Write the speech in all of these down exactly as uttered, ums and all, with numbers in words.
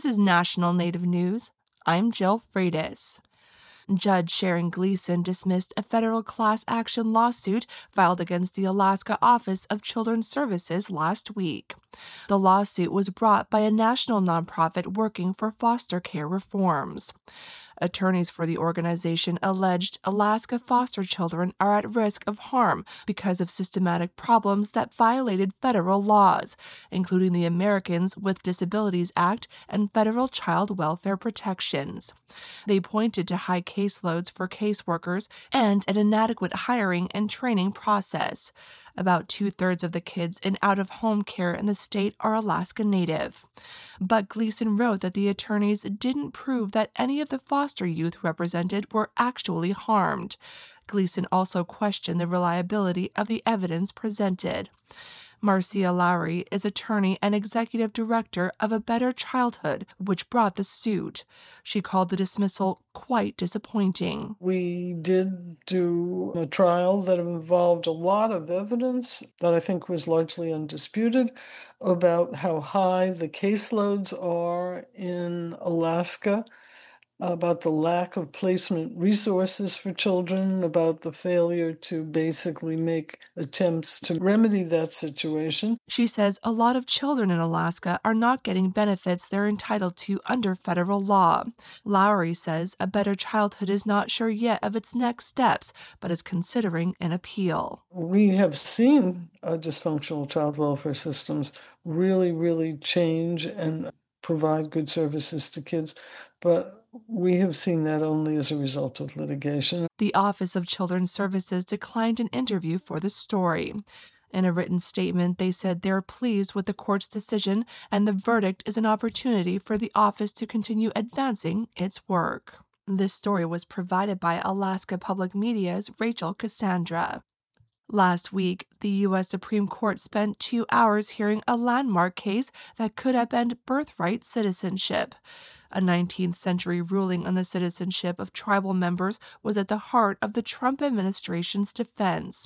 This is National Native News. I'm Jill Freitas. Judge Sharon Gleason dismissed a federal class action lawsuit filed against the Alaska Office of Children's Services last week. The lawsuit was brought by a national nonprofit working for foster care reforms. Attorneys for the organization alleged Alaska foster children are at risk of harm because of systematic problems that violated federal laws, including the Americans with Disabilities Act and federal child welfare protections. They pointed to high caseloads for caseworkers and an inadequate hiring and training process. About two-thirds of the kids in out-of-home care in the state are Alaska Native. But Gleason wrote that the attorneys didn't prove that any of the foster youth represented were actually harmed. Gleason also questioned the reliability of the evidence presented. Marcia Lowry is attorney and executive director of A Better Childhood, which brought the suit. She called the dismissal quite disappointing. We did do a trial that involved a lot of evidence that I think was largely undisputed about how high the caseloads are in Alaska, about the lack of placement resources for children, about the failure to basically make attempts to remedy that situation. She says a lot of children in Alaska are not getting benefits they're entitled to under federal law. Lowry says A Better Childhood is not sure yet of its next steps, but is considering an appeal. We have seen uh, dysfunctional child welfare systems really, really change and provide good services to kids, but we have seen that only as a result of litigation. The Office of Children's Services declined an interview for the story. In a written statement, they said they're pleased with the court's decision and the verdict is an opportunity for the office to continue advancing its work. This story was provided by Alaska Public Media's Rachel Cassandra. Last week, the U S Supreme Court spent two hours hearing a landmark case that could upend birthright citizenship. A nineteenth century ruling on the citizenship of tribal members was at the heart of the Trump administration's defense.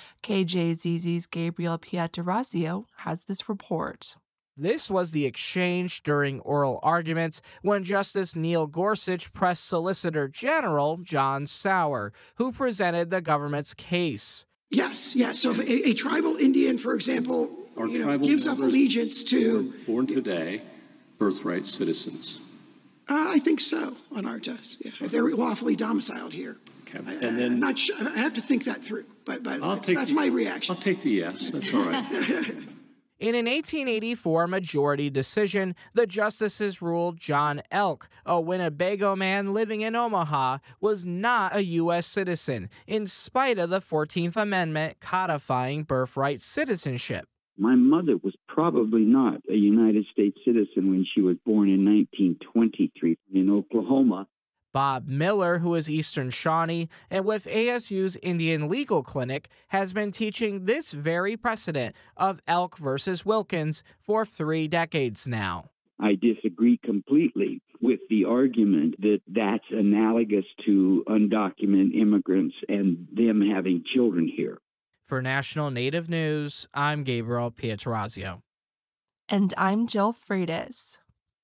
K J Z Z's Gabriel Pietrasio has this report. This was the exchange during oral arguments when Justice Neil Gorsuch pressed Solicitor General John Sauer, who presented the government's case. Yes, yes. So if a, a tribal Indian, for example, you know, gives up allegiance to... Born today, birthright citizens. Uh, I think so on our test, yeah. If they're lawfully domiciled here. Okay. I, and then, I'm not sure, I have to think that through, but, but I'll take that's the, my reaction. I'll take the yes, that's all right. In an eighteen eighty-four majority decision, the justices ruled John Elk, a Winnebago man living in Omaha, was not a U S citizen, in spite of the fourteenth Amendment codifying birthright citizenship. My mother was probably not a United States citizen when she was born in nineteen twenty-three in Oklahoma. Bob Miller, who is Eastern Shawnee and with A S U's Indian Legal Clinic, has been teaching this very precedent of Elk versus Wilkins for three decades now. I disagree completely with the argument that that's analogous to undocumented immigrants and them having children here. For National Native News, I'm Gabriel Pietrasio. And I'm Jill Freitas.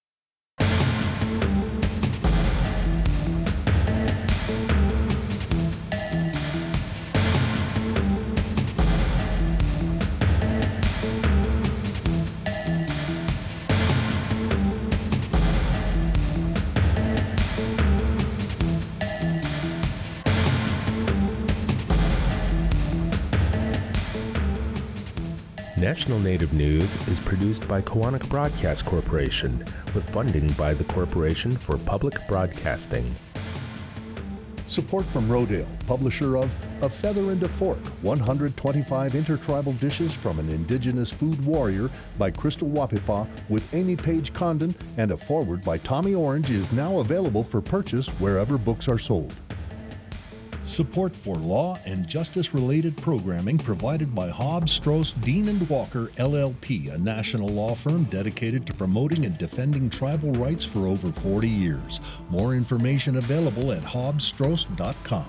National Native News is produced by Koahnic Broadcast Corporation, with funding by the Corporation for Public Broadcasting. Support from Rodale, publisher of A Feather and a Fork, one hundred twenty-five intertribal dishes from an indigenous food warrior by Crystal Wapipa with Amy Page Condon, and a foreword by Tommy Orange is now available for purchase wherever books are sold. Support for law and justice-related programming provided by Hobbs, Stross, Dean and Walker, L L P, a national law firm dedicated to promoting and defending tribal rights for over forty years. More information available at hobbs stross dot com.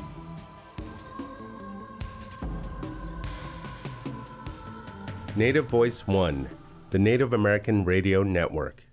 Native Voice One, the Native American Radio Network.